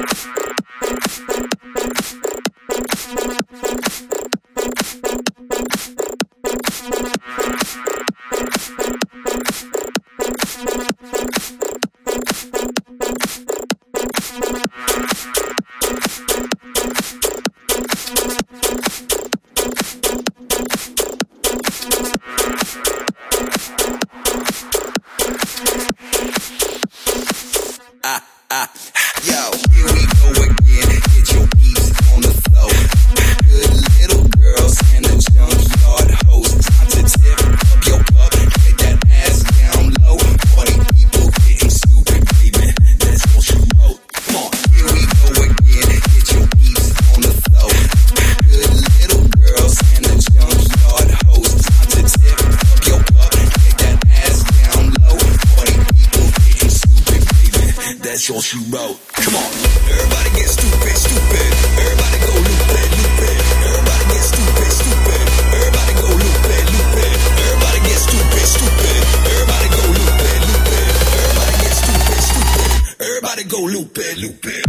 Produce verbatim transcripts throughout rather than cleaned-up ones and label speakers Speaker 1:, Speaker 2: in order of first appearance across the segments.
Speaker 1: That's all she wrote. Come on. Everybody get stupid, stupid. Everybody go loop it, loop it. Everybody get stupid, stupid. Everybody go loop it, loop it. Everybody get stupid, stupid. Everybody go loop it, loop it. Everybody get stupid, stupid. Everybody go loop it, loop it.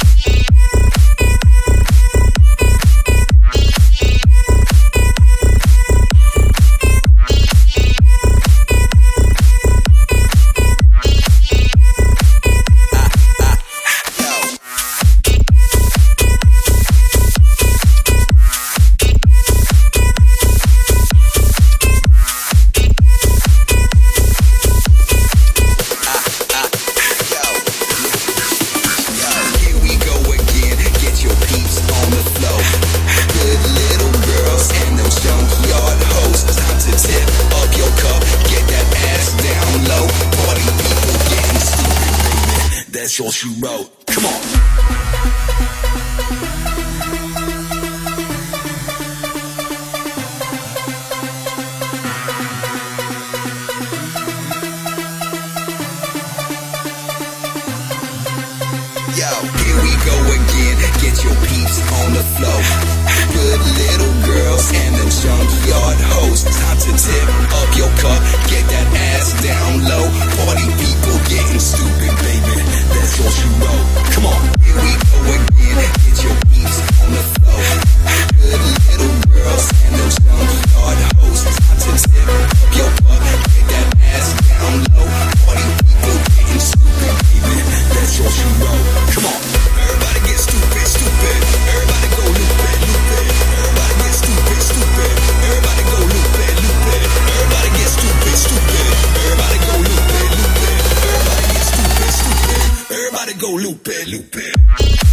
Speaker 1: That's all she wrote. Come on. Yo, here we go again. Get your peeps on the flow. Good little girls and them junkyard hoes. Time to tip up your cup. Get that ass down low. Party people getting stupid, baby. That's all she wrote. Come on. Here we go again. Get your peeps on the flow. Good little girls and them junkyard hoes. Time to tip up your cup. Get that ass down low. Party people getting stupid, baby. That's all she wrote. Come on. Everybody get stupid, stupid. Everybody go loop it, loop it. Everybody get stupid, stupid. Everybody go loop it, loop it. Everybody get stupid, stupid. Everybody go loop it, loop it. Everybody get stupid, stupid. Everybody go loop it, loop it.